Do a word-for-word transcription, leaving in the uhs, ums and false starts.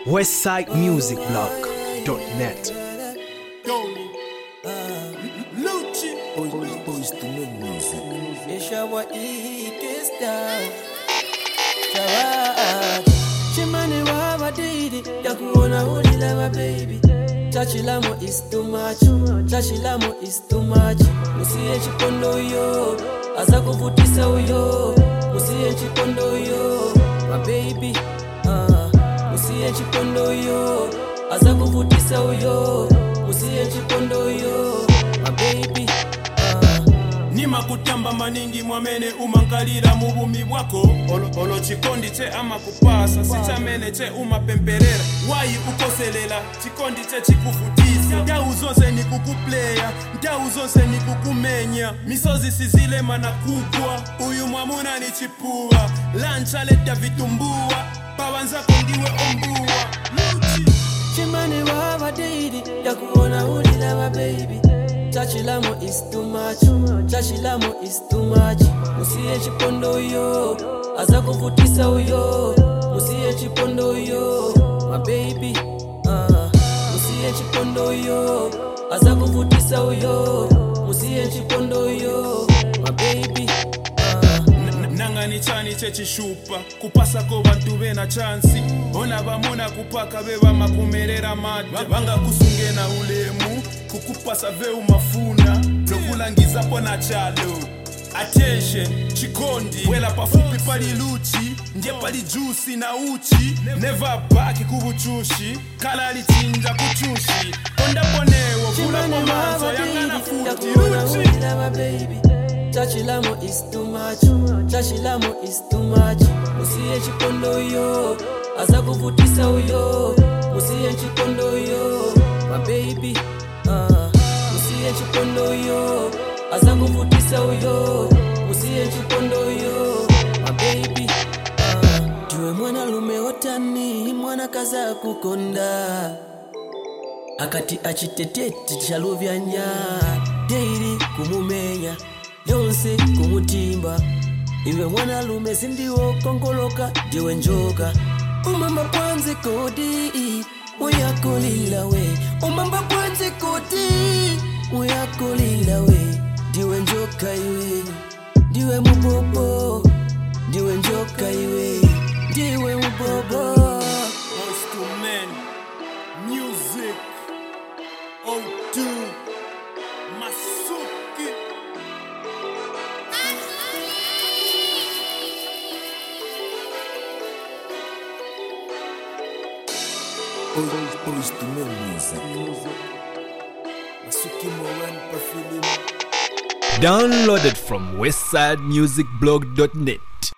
westside music blog dot net. Chimani wawa didi ya kuona ulila my baby. Chachilamo is too much, chachilamo is too much. Musiye chikondo yo, aza kuvutisa uyo. Musiye chikondo yo, my baby. uh, Musiye chikondo yo, aza kuvutisa uyo. Musiye chikondo yo, my baby. Nima kutamba maningi mwamene umankalira mubumi bwako olo, olo chikondi che ama kupasa sichamene che umapemperera wayi ukoselela chikondi che chikufutisa ndau zonse ni kukuplaya ndau zonse ni kukumenya misozi sizile mana kugwa uyu mwamuna ni chipua lancha leta vitumbua pawanza kondiwe ombua Luchi. Chimani wawa didi ya kuona ulila my baby. Chachilamo is too much, chachilamo is too much. Musiye chipondo yo, aza kuvutisa uyo. Musiye chipondo yo, my baby. uh, Musiye chipondo yo, aza kuvutisa uyo. Musiye chipondo yo, my baby. Nangani chani chechi shupa kupasa ko bantu bena chansi ona bamona kupaka beba makumerera mate banga kusunge na ulemu kukupasa veu mafuna lokulangiza pona chalo attention chikondi wela pafupi pali luchi ndiye pali juicy na uchi never back kubuchushi kala litinja kuchushi konda ponewo kula kwa manzo yangana futi luchi my baby. Chachilamo is too much, chachilamo is too much. Musiye chikondo yo, aza kuvutisa uyo. Musiye chikondo yo, my baby. uh, Musiye chikondo yo, aza kuvutisa uyo. Musiye chikondo yo, my baby. uh, Tiwe mwana lume otani, mwana kaza kukonda. Akati achiteteti chaluvya nya deiri kumumenya yonse kumutimba. Iwe mwana lume sindiwo kongoloka diwe njoka. Umamba kwanze kodi Muyako lila we. Umamba kwanze kodi Muyako lila we. Diwe njoka iwe. Diwe mubobo. Diwe njoka iwe. Diwe mubobo. Voice to men music oh two Masuki. Voice to men music. Masuki Moran Perfume. Downloaded from westside music blog dot net.